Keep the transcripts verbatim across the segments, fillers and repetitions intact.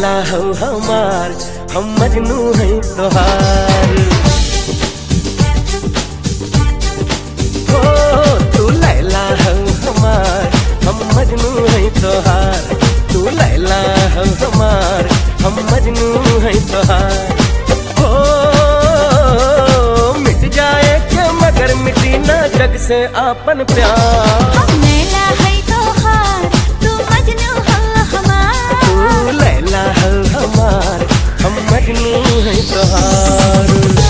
लैला हो हमार, हम मजनू हैं तोहार। ओ तू लैला हो हमार, हम मजनू हैं तोहार। तू लैला हो हमार, हम मजनू हैं तोहार। ओ मिट जाए क्या मगर मिटी ना जग से आपन प्यार। हम लैला है तोहार, तू मजनू हो हमार। तू लैला हो हमार, हम मजनू हैं तोहार।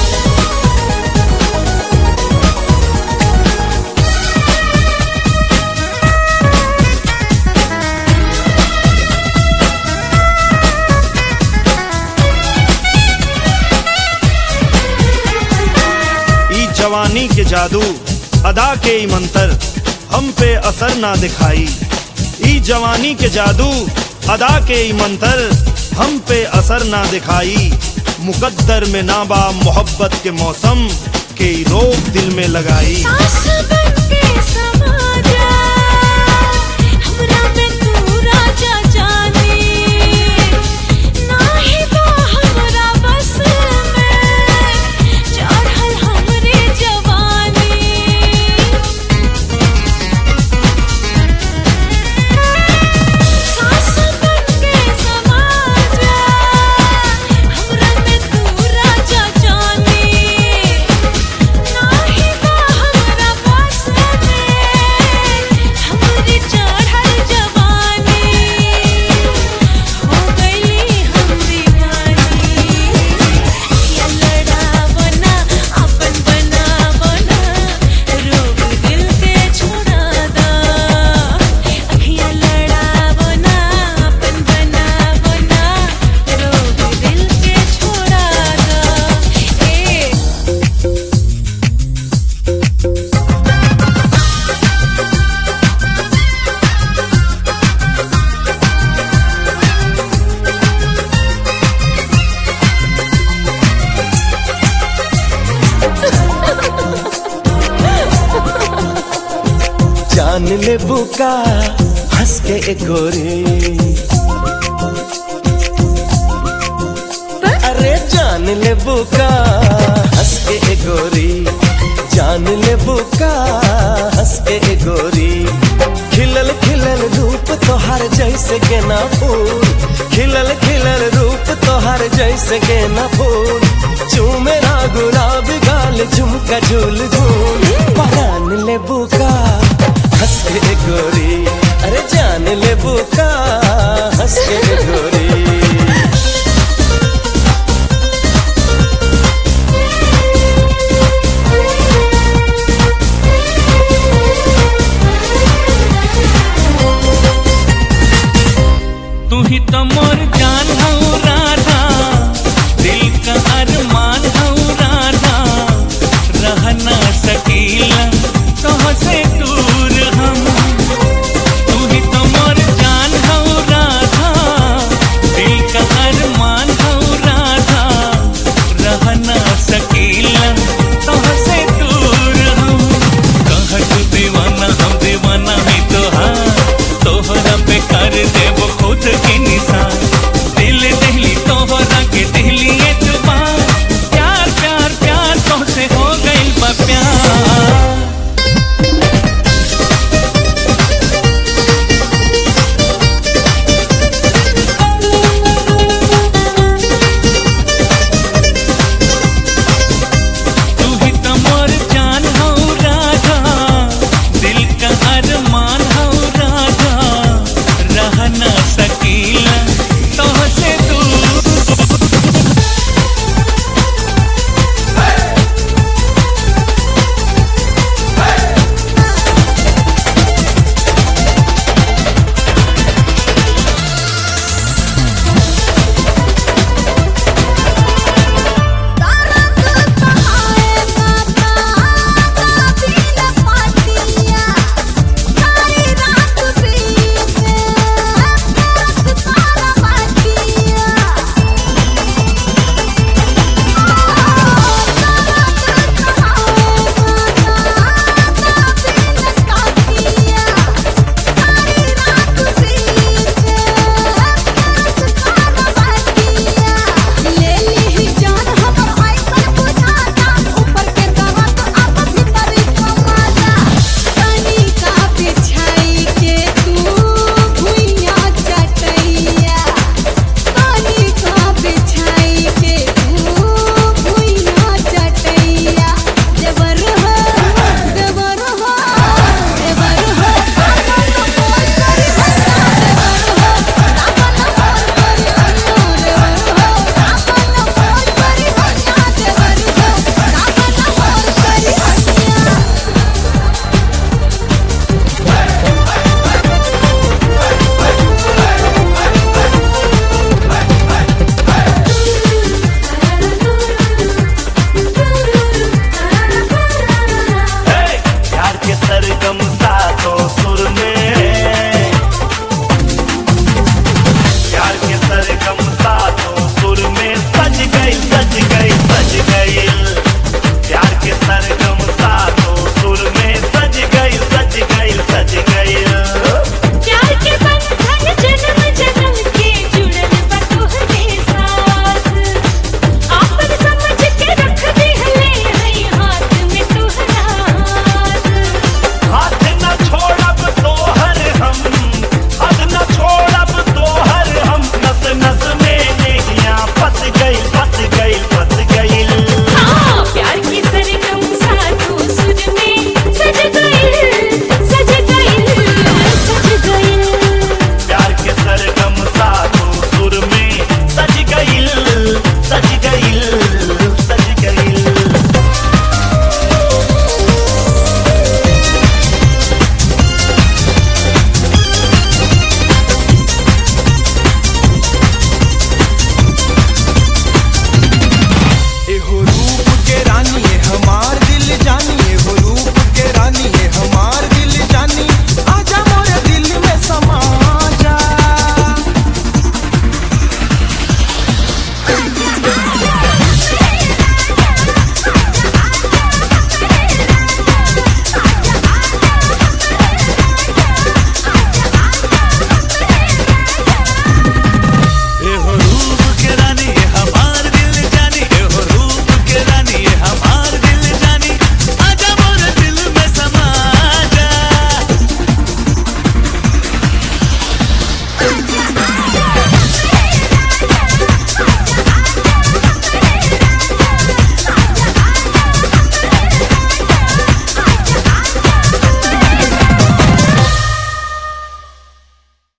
जवानी के जादू अदा के ई मंतर हम पे असर ना दिखाई। ई जवानी के जादू अदा के ई मंतर हम पे असर ना दिखाई। मुकद्दर में नाबा मोहब्बत के मौसम के ई रोक दिल में लगाई। सास बन के समा जा, हमरा पे तू राजा जानी। नाही बा हमरा बस में चढ़ल हमरे जवानी। सास बन के समा जा, हमरा पे तू राजा जानी। नाही बा हमरा बस में हमरे चढ़ल जवानी। हो गइली हम दीवानी, या लड़ावो ना अपन बनावो ना, रोग दिल के छोड़ा दा। अखियाँ लड़ावो ना अपन बनावो ना, रोग दिल के छोड़ा दा। ए जान ले बुका हंस के एक गोरी। अरे जान ले बुका हंस के एक गोरी। जान ले बुका हंस के एक गोरी। खिलल खिलल रूप तोहार जैसे गेना फूल। खिलल खिलल रूप तोहार जैसे गेना फूल। चूमे ना गुलाबी गाल झुमका झूल झूल। परान ले बुका हंस के गोरी। अरे जान ले बुका हंस के गोरी। तू ही तो मोर जान हो